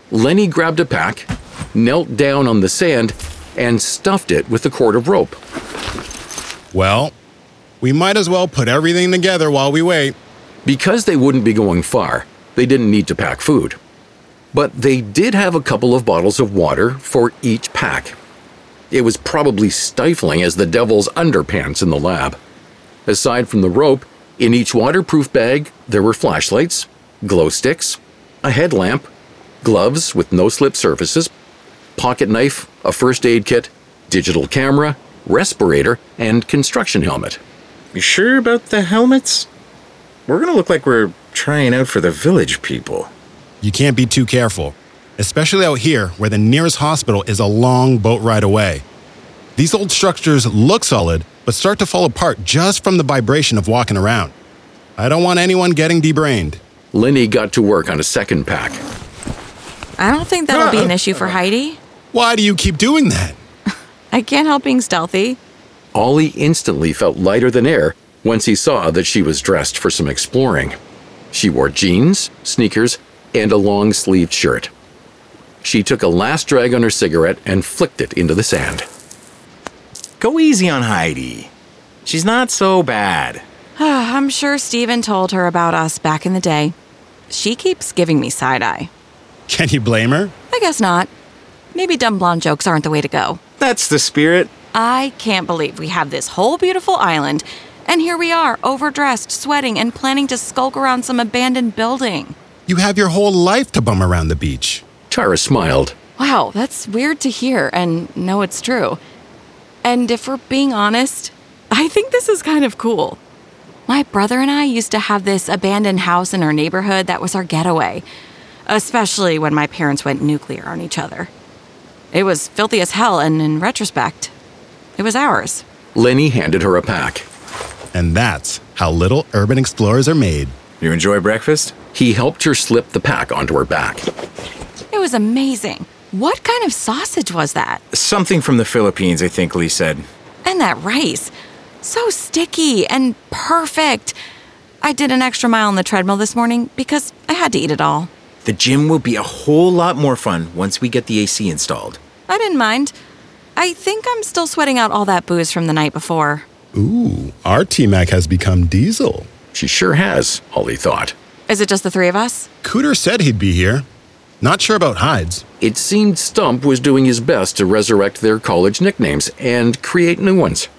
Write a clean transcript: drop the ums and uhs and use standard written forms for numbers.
Lenny grabbed a pack, knelt down on the sand, and stuffed it with a cord of rope. Well, we might as well put everything together while we wait. Because they wouldn't be going far, they didn't need to pack food. But they did have a couple of bottles of water for each pack. It was probably stifling as the devil's underpants in the lab. Aside from the rope, in each waterproof bag, there were flashlights, glow sticks, a headlamp, gloves with no-slip surfaces, pocket knife, a first aid kit, digital camera, respirator, and construction helmet. You sure about the helmets? We're gonna look like we're trying out for the village people. You can't be too careful, especially out here where the nearest hospital is a long boat ride away. These old structures look solid, but start to fall apart just from the vibration of walking around. I don't want anyone getting debrained. Lenny got to work on a second pack. I don't think that'll be an issue for Heidi. Why do you keep doing that? I can't help being stealthy. Ollie instantly felt lighter than air once he saw that she was dressed for some exploring. She wore jeans, sneakers, and a long-sleeved shirt. She took a last drag on her cigarette and flicked it into the sand. Go easy on Heidi. She's not so bad. I'm sure Steven told her about us back in the day. She keeps giving me side-eye. Can you blame her? I guess not. Maybe dumb blonde jokes aren't the way to go. That's the spirit. I can't believe we have this whole beautiful island, and here we are, overdressed, sweating, and planning to skulk around some abandoned building. You have your whole life to bum around the beach. Tara smiled. Wow, that's weird to hear, and no, it's true. And if we're being honest, I think this is kind of cool. My brother and I used to have this abandoned house in our neighborhood that was our getaway, especially when my parents went nuclear on each other. It was filthy as hell, and in retrospect, it was ours. Lenny handed her a pack. And that's how little urban explorers are made. You enjoy breakfast? He helped her slip the pack onto her back. It was amazing. What kind of sausage was that? Something from the Philippines, I think Lee said. And that rice. So sticky and perfect. I did an extra mile on the treadmill this morning because I had to eat it all. The gym will be a whole lot more fun once we get the AC installed. I didn't mind. I think I'm still sweating out all that booze from the night before. Ooh, our T-Mac has become Diesel. She sure has, Ollie thought. Is it just the three of us? Cooter said he'd be here. Not sure about Hides. It seemed Stump was doing his best to resurrect their college nicknames and create new ones.